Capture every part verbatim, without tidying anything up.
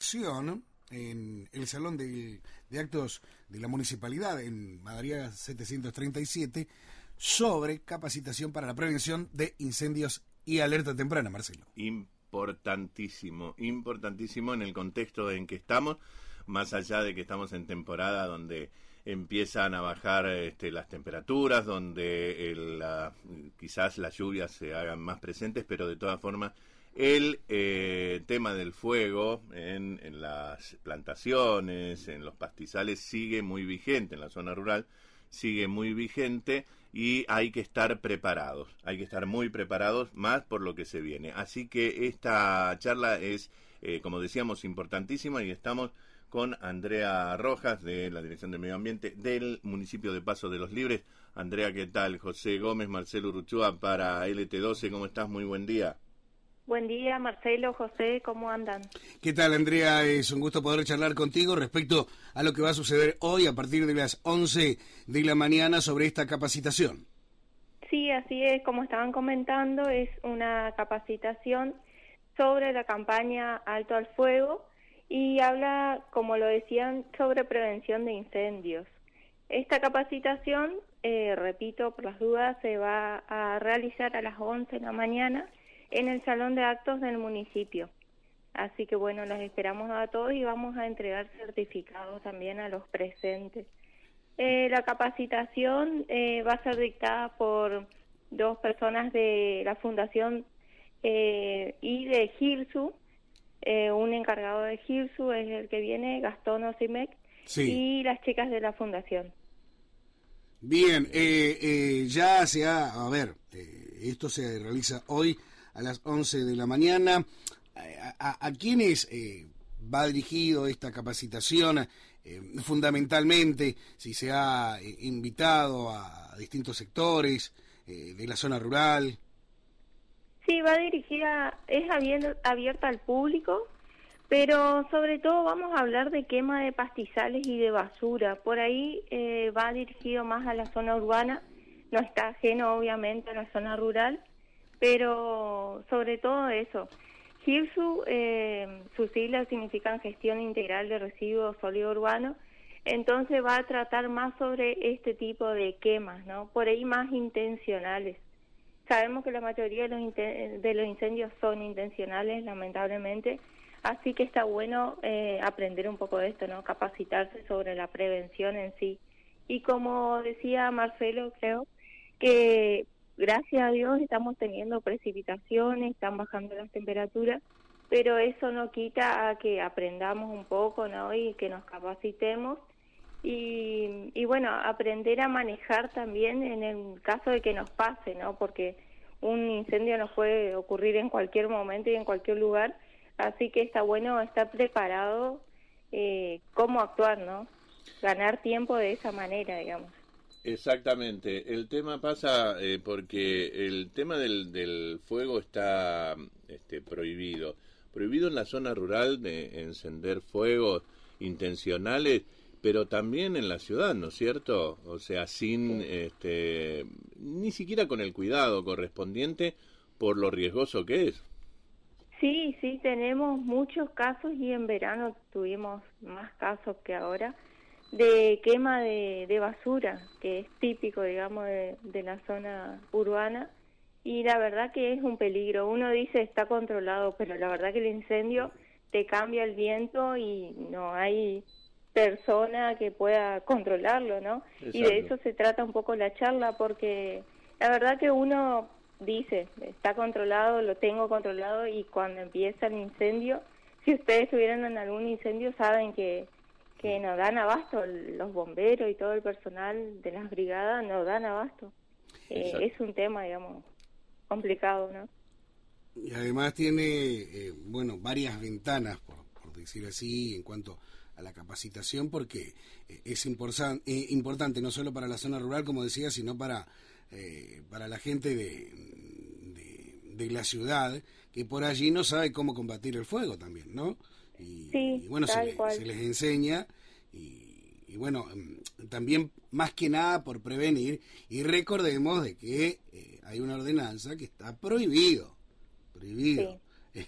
acción en el Salón de, de Actos de la Municipalidad en Madariaga setecientos treinta y siete sobre capacitación para la prevención de incendios y alerta temprana, Marcelo. Importantísimo, importantísimo en el contexto en que estamos, más allá de que estamos en temporada donde empiezan a bajar este, las temperaturas, donde el, la, quizás las lluvias se hagan más presentes, pero de todas formas el eh, tema del fuego en, en las plantaciones, en los pastizales, sigue muy vigente, en la zona rural sigue muy vigente y hay que estar preparados, hay que estar muy preparados más por lo que se viene. Así que esta charla es, eh, como decíamos, importantísima y estamos con Andrea Rojas de la Dirección de Medio Ambiente del municipio de Paso de los Libres. Andrea, ¿qué tal? José Gómez, Marcelo Urruchúa para L T doce, ¿cómo estás? Muy buen día. Buen día, Marcelo, José, ¿cómo andan? ¿Qué tal, Andrea? Es un gusto poder charlar contigo respecto a lo que va a suceder hoy a partir de las once de la mañana sobre esta capacitación. Sí, así es, como estaban comentando, es una capacitación sobre la campaña Alto al Fuego y habla, como lo decían, sobre prevención de incendios. Esta capacitación, eh, repito, por las dudas, se va a realizar a las once de la mañana en el Salón de Actos del municipio. Así que bueno, los esperamos a todos y vamos a entregar certificados también a los presentes. Eh, la capacitación eh, va a ser dictada por dos personas de la Fundación eh, y de GIRSU. Eh, un encargado de GIRSU es el que viene, Gastón Osimec, sí. Y las chicas de la Fundación. Bien, eh, eh, ya se ha, a ver, eh, esto se realiza hoy a las once de la mañana. ¿A, a, a quiénes eh, va dirigido esta capacitación? Eh, fundamentalmente, si se ha eh, invitado a distintos sectores eh, de la zona rural. Sí, va dirigida, es abierta al público, pero sobre todo vamos a hablar de quema de pastizales y de basura. Por ahí eh, va dirigido más a la zona urbana, no está ajeno obviamente a la zona rural, pero sobre todo eso. GIRSU, eh, sus siglas significan Gestión Integral de Residuos Sólidos Urbanos, entonces va a tratar más sobre este tipo de quemas, ¿no? Por ahí más intencionales. Sabemos que la mayoría de los, de los incendios son intencionales, lamentablemente, así que está bueno eh, aprender un poco de esto, ¿no? Capacitarse sobre la prevención en sí. Y como decía Marcelo, creo que gracias a Dios estamos teniendo precipitaciones, están bajando las temperaturas, pero eso no quita a que aprendamos un poco, ¿no? Y que nos capacitemos y, y bueno, aprender a manejar también en el caso de que nos pase, ¿no? Porque un incendio nos puede ocurrir en cualquier momento y en cualquier lugar, así que está bueno estar preparado eh, cómo actuar, ¿no? Ganar tiempo de esa manera, digamos. Exactamente, el tema pasa eh, porque el tema del, del fuego está este, prohibido, prohibido en la zona rural de encender fuegos intencionales, pero también en la ciudad, ¿no es cierto? O sea, sin, sí. este, ni siquiera con el cuidado correspondiente por lo riesgoso que es. Sí, sí, tenemos muchos casos y en verano tuvimos más casos que ahora de quema de, de basura, que es típico, digamos, de, de la zona urbana, y la verdad que es un peligro. Uno dice está controlado, pero la verdad que el incendio te cambia el viento y no hay persona que pueda controlarlo, ¿no? Exacto. Y de eso se trata un poco la charla, porque la verdad que uno dice, está controlado, lo tengo controlado, y cuando empieza el incendio, si ustedes estuvieran en algún incendio, saben que que no dan abasto, los bomberos y todo el personal de las brigadas no dan abasto. Eh, es un tema, digamos, complicado, ¿no? Y además tiene, eh, bueno, varias ventanas, por, por decir así, en cuanto a la capacitación, porque eh, es importan, eh, importante no solo para la zona rural, como decía, sino para, eh, para la gente de, de, de la ciudad, que por allí no sabe cómo combatir el fuego también, ¿no? Y, sí, y bueno, se, le, se les enseña y, y bueno, también más que nada por prevenir, y recordemos de que eh, hay una ordenanza que está prohibido, prohibido sí. eh,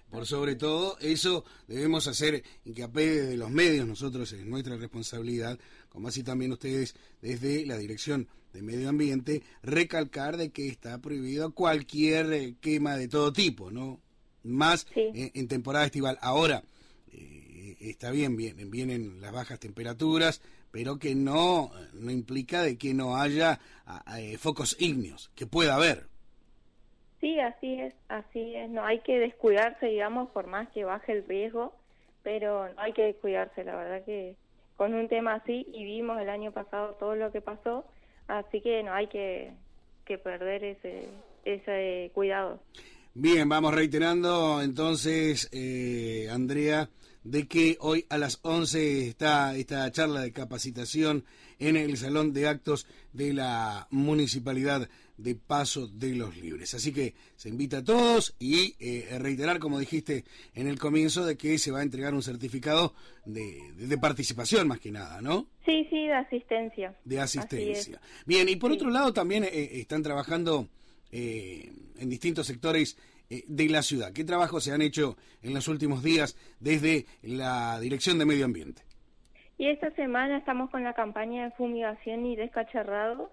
Por sobre todo, eso debemos hacer hincapié desde los medios, nosotros es nuestra responsabilidad, como así también ustedes desde la Dirección de Medio Ambiente, recalcar de que está prohibido cualquier eh, quema de todo tipo, ¿no? Más Sí. en, en temporada estival. Ahora, eh, está bien, vienen, vienen las bajas temperaturas, pero que no, no implica de que no haya a, a, eh, focos ígneos, que pueda haber. Sí, así es, así es. No hay que descuidarse, digamos, por más que baje el riesgo, pero no hay que descuidarse, la verdad que con un tema así, y vimos el año pasado todo lo que pasó, así que no hay que, que perder ese, ese cuidado. Bien, vamos reiterando entonces, eh, Andrea, de que hoy a las once está esta charla de capacitación en el Salón de Actos de la Municipalidad de Paso de los Libres. Así que se invita a todos y eh, reiterar, como dijiste en el comienzo, de que se va a entregar un certificado de, de, de participación más que nada, ¿no? Sí, sí, de asistencia. De asistencia. Bien, y por Sí. otro lado también eh, están trabajando eh, en distintos sectores eh, de la ciudad. ¿Qué trabajos se han hecho en los últimos días desde la Dirección de Medio Ambiente? Y esta semana estamos con la campaña de fumigación y descacharrado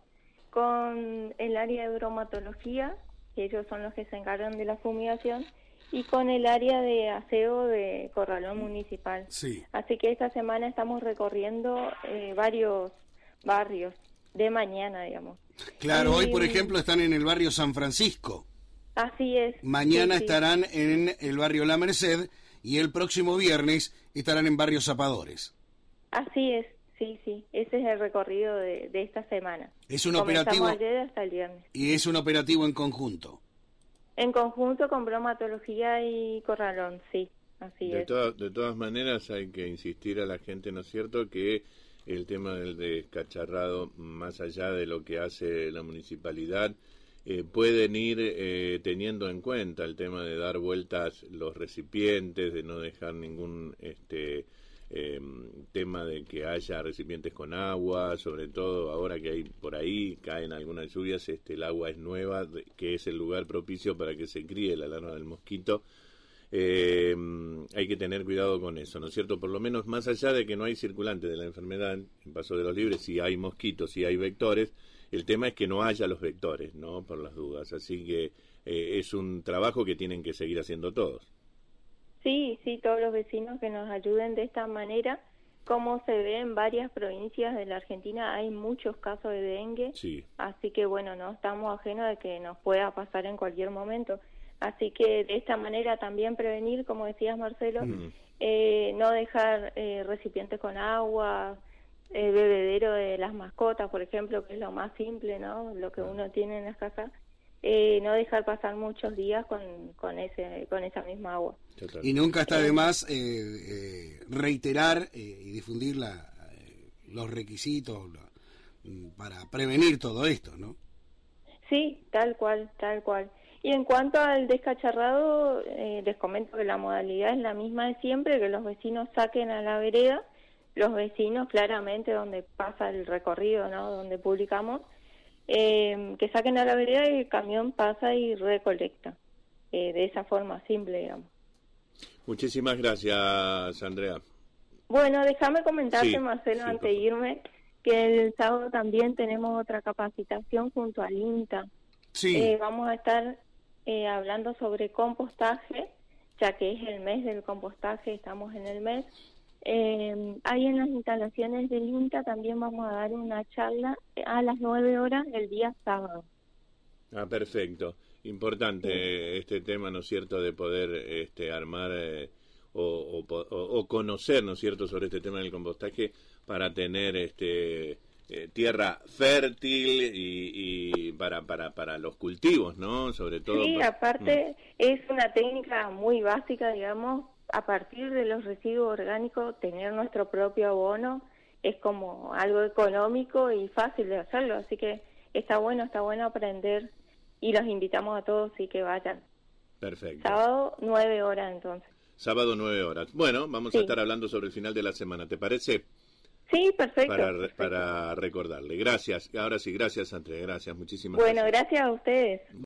con el área de bromatología, que ellos son los que se encargan de la fumigación, y con el área de aseo de Corralón Municipal. Sí. Así que esta semana estamos recorriendo eh, varios barrios de mañana, digamos. Claro, Y- hoy por ejemplo están en el barrio San Francisco. Así es. Mañana sí, sí. estarán en el barrio La Merced y el próximo viernes estarán en barrio Zapadores. Así es, sí, sí. Ese es el recorrido de, de esta semana. Es un Comenzamos operativo ayer hasta el viernes. y es un operativo en conjunto. En conjunto con bromatología y Corralón, sí, así De, es. todas de todas maneras hay que insistir a la gente, ¿no es cierto?, que el tema del descacharrado, más allá de lo que hace la municipalidad, eh, pueden ir eh, teniendo en cuenta el tema de dar vueltas los recipientes, de no dejar ningún este eh, tema de que haya recipientes con agua, sobre todo ahora que hay por ahí caen algunas lluvias, este el agua es nueva, de, que es el lugar propicio para que se críe la larva del mosquito. Eh, hay que tener cuidado con eso, ¿no es cierto? Por lo menos más allá de que no hay circulante de la enfermedad en Paso de los Libres, si hay mosquitos, si hay vectores, el tema es que no haya los vectores, ¿no? Por las dudas, así que eh, es un trabajo que tienen que seguir haciendo todos. Sí, sí, todos los vecinos que nos ayuden de esta manera. Como se ve en varias provincias de la Argentina, hay muchos casos de dengue, Sí. así que bueno, no estamos ajenos de que nos pueda pasar en cualquier momento. Así que de esta manera también prevenir, como decías Marcelo, Mm. eh, no dejar eh, recipientes con agua, el bebedero de las mascotas, por ejemplo, que es lo más simple, ¿no? Lo que uno tiene en las casas, eh, no dejar pasar muchos días con, con, ese, con esa misma agua. Total. Y nunca está de más eh, eh, reiterar eh, y difundir la, eh, los requisitos la, para prevenir todo esto, ¿no? Sí, tal cual, tal cual. Y en cuanto al descacharrado, eh, les comento que la modalidad es la misma de siempre, que los vecinos saquen a la vereda, los vecinos claramente donde pasa el recorrido, ¿no? Donde publicamos, eh, que saquen a la vereda y el camión pasa y recolecta, eh, de esa forma simple, digamos. Muchísimas gracias, Andrea. Bueno, déjame comentarte, Sí, Marcelo, sí, antes por de favor. irme, que el sábado también tenemos otra capacitación junto al INTA. Sí. Eh, vamos a estar eh, hablando sobre compostaje, ya que es el mes del compostaje, estamos en el mes. Eh, ahí en las instalaciones del INTA también vamos a dar una charla a las nueve horas el día sábado. Ah, perfecto. Importante eh, este tema, ¿no es cierto?, de poder este, armar eh, o, o, po- o- o conocer, ¿no es cierto?, sobre este tema del compostaje para tener este eh, tierra fértil y, y para, para, para los cultivos, ¿no? Sobre todo. Sí, pa- aparte es una técnica muy básica, digamos, a partir de los residuos orgánicos, tener nuestro propio abono es como algo económico y fácil de hacerlo, así que está bueno, está bueno aprender y los invitamos a todos y que vayan. Perfecto. Sábado, nueve horas entonces. Sábado, nueve horas. Bueno, vamos a Sí. estar hablando sobre el final de la semana, ¿te parece? Sí, perfecto. Para, re- perfecto. para recordarle. Gracias. Ahora sí, gracias, Andrea. Gracias, muchísimas Bueno, gracias. gracias a ustedes.